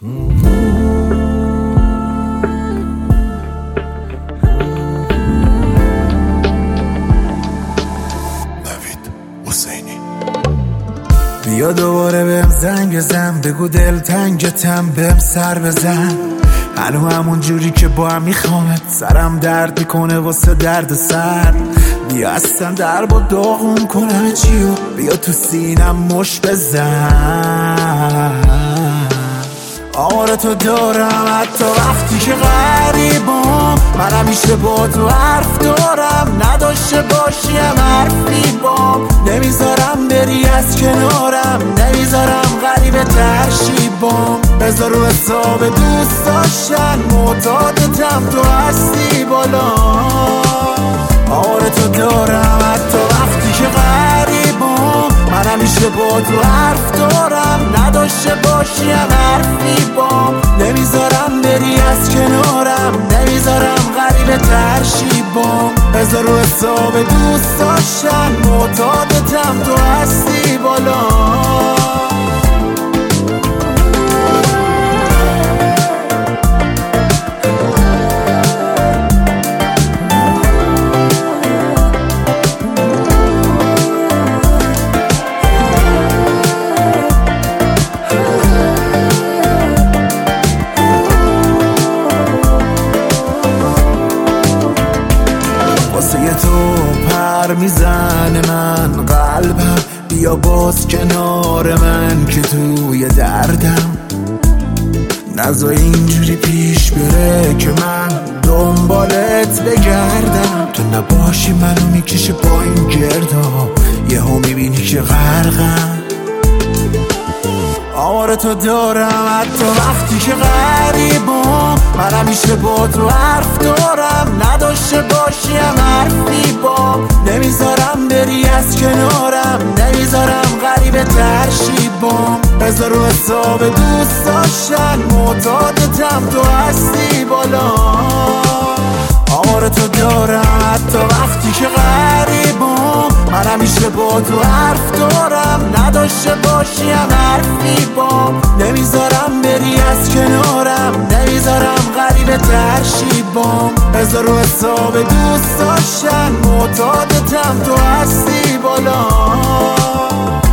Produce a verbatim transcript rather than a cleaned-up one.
بیا دوباره بهم زنگ بزن، بگو دلتنگتم بهم سر بزن. هنو همون جوری که با هم میخوامت، سرم درد میکنه واسه درد سر. بیا اصلا در با داغون کنم چیو، بیا تو سینم مش بزن. آره تو دارم حتی وقتی که غریبم، من همیشه با تو حرف دارم، نداشته باشیم حرفی بام. نمیذارم بری از کنارم، نمیذارم غریبه ترشیبام. بذار رو حساب دوست داشتن، معتادتم تو هستی بالا. آره تو دارم حتی وقتی که غریبم، من همیشه با تو حرف دارم، نداشته باشیم حرفی بام. نمیذارم بری از کنارم، نمیذارم غریبه ترشیبام. بذار رو حساب دوست داشتن، معتادتم تو هستی بالا. واسه تو پر میزنه من قلبم، بیا باز کنار من که توی دردم. نذار اینجوری پیش بره که من دنبالت بگردم. تو نباشی منو میکشه با این گردا، یهو میبینی که غرقم. آره تو دارم حتی وقتی که غریبم، من همیشه با تو حرف دارم، نداشته باشیم حرفی بام. نمیذارم بری از کنارم، نمیذارم غریبه ترشیبام. بذار رو حساب دوست داشتن، معتادتم تو هستی بالا. آره تو دارم حتی وقتی که غریبم، من همیشه با تو حرف دارم، نداشته باشیم حرفی بام. نمیذارم بری از کنارم، نمیذارم غریبه ترشیبام. بذار رو حساب دوست داشتن، معتادتم تو هستی بالا.